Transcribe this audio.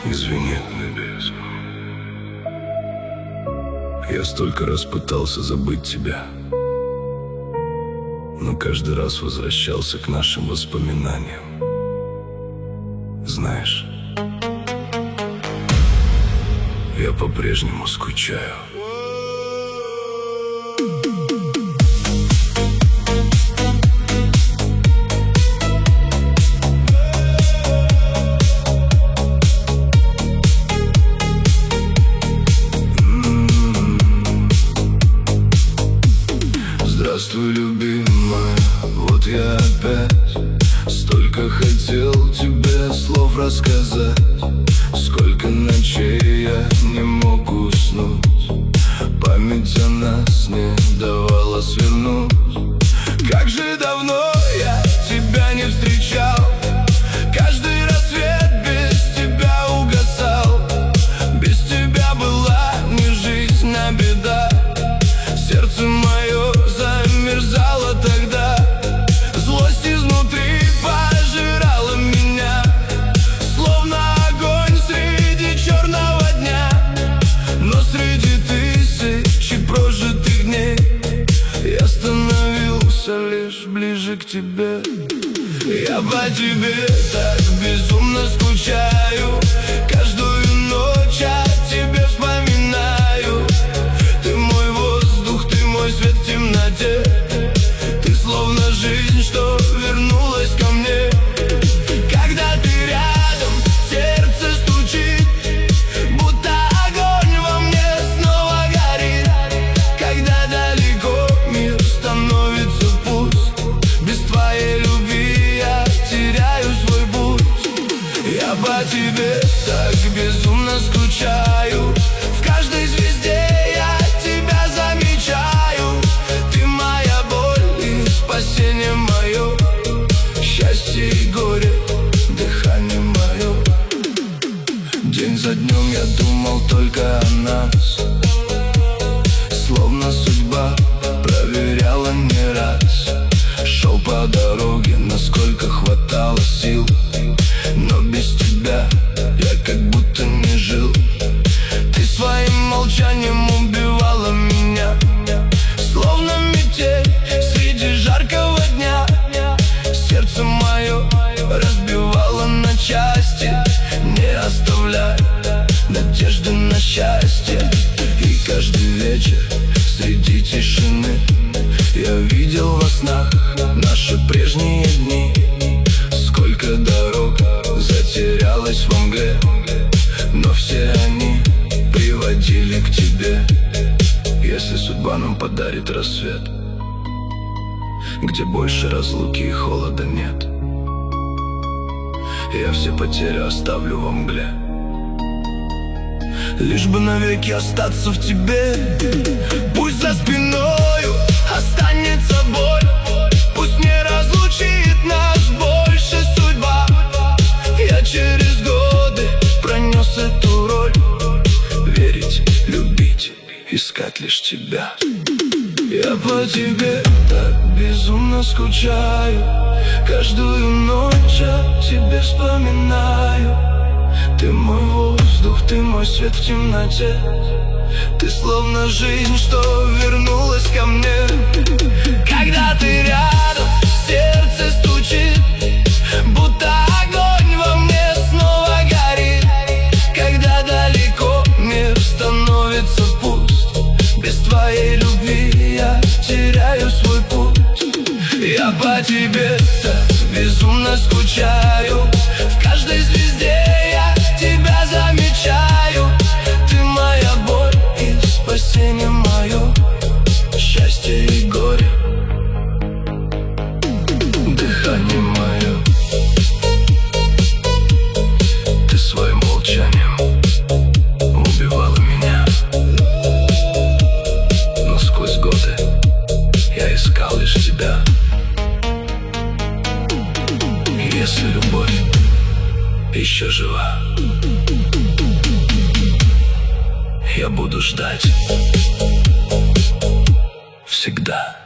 Извини, я столько раз пытался забыть тебя, но каждый раз возвращался к нашим воспоминаниям. Знаешь, я по-прежнему скучаю. Здравствуй, любимая, вот я опять. Столько хотел тебе слов рассказать, сколько ночей я не мог уснуть. Память о нас не давала свернуть. Как же давно я тебя не встречал. Каждый рассвет без тебя угасал. Без тебя была не жизнь, а беда. Сердце мое замерзало тогда. Злость изнутри пожирала меня, словно огонь среди черного дня. Но среди тысячи прожитых дней я становился лишь ближе к тебе. Я по тебе так безумно скучаю. Каждую ночь о тебе вспоминаю. Ты мой воздух, ты мой свет в темноте. Ты словно жизнь, что вернулась ко мне. Когда ты рядом, сердце стучит, будто огонь во мне снова горит. Когда далеко мир становится пуст, без твоей любви я теряю свой путь. Я по тебе так безумно скучаю. В каждой звезде я тебя замечаю. Ты моя боль и спасение мое, счастье и горе, дыхание мое. День за днем я думал только о нас, словно судьба проверяла не раз. Шел по дороге, насколько хватало сил, но без тебя я как будто не жил. Ты своим молчанием убивала меня, словно метель среди жаркого дня. Сердце мое разбивало на части, не оставляя надежды на счастье. И каждый вечер среди тишины я видел во снах наши прежние дни. Сколько дорог затерялось во мгле, но все они приводили к тебе. Если судьба нам подарит рассвет, где больше разлуки и холода нет, я все потери оставлю во мгле, лишь бы навеки остаться в тебе. Пусть за спиною останется боль, пусть не разлучит нас больше судьба. Я через годы пронес эту роль, верить, любить, искать лишь тебя. Я по тебе так безумно скучаю. Каждую ночь о тебе вспоминаю. Ты мой воздух, ты мой свет в темноте. Ты словно жизнь, что вернулась ко мне. Когда ты рядом, сердце стучит, будто огонь во мне снова горит. Когда далеко мир становится пуст, без твоей любви я теряю свой путь. Я по тебе так безумно скучаю. В каждой звезде я тебя замечаю. Ты моя боль и спасение мое, счастье и горе, дыхание мое. Ты своим молчанием убивала меня, но сквозь годы я искал лишь тебя. Если любовь еще жива, я буду ждать всегда.